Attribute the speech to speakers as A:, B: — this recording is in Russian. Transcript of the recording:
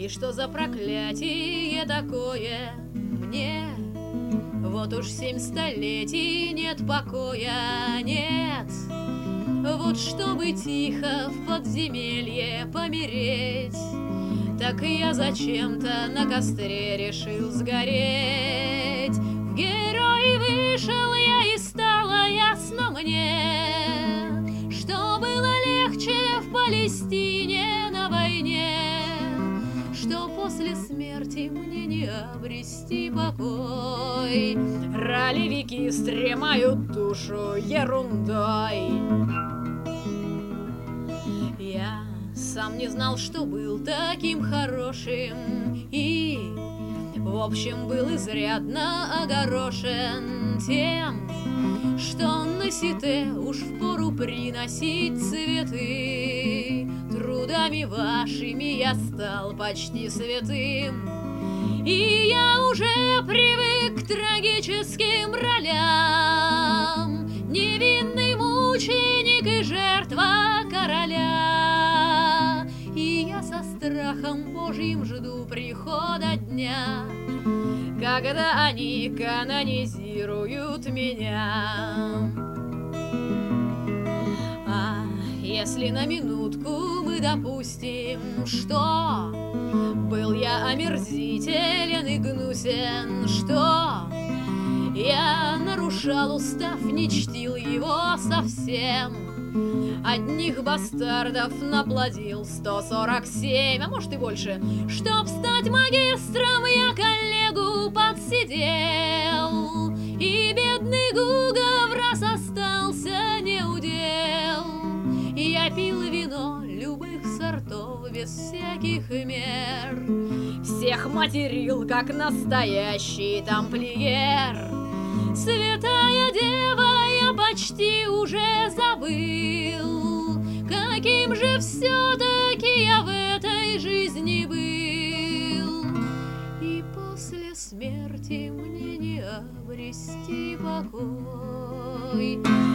A: что за проклятие такое мне? Вот уж 7 столетий нет покоя, нет. Вот чтобы тихо в подземелье помереть, так я зачем-то на костре решил сгореть. В герои вышел я, и стало ясно мне, что было легче в Палестине на войне, что после смерти мне не обрести покой. Ролевики стремают душу ерундой. Я сам не знал, что был таким хорошим, и, в общем, был изрядно огорошен тем, что на сите уж впору приносить цветы. Трудами вашими я стал почти святым, и я уже привык к трагическим ролям. Невинный мученик и жертва короля. И я со страхом Божьим жду прихода дня, когда они канонизируют меня. А если на минутку мы допустим, что был я омерзителен и гнусен, что я нарушал устав, не чтил его совсем, одних бастардов наплодил 147, а может и больше. Чтоб стать магистром, я коллегу подсидел, и бедный Гуга враз остался неудел. Я пил вино любых сортов без всяких мер, всех материл, как настоящий тамплиер. Святая дева, я почти уже забыл, каким же все-таки я в этой жизни был. И после смерти мне не обрести покой.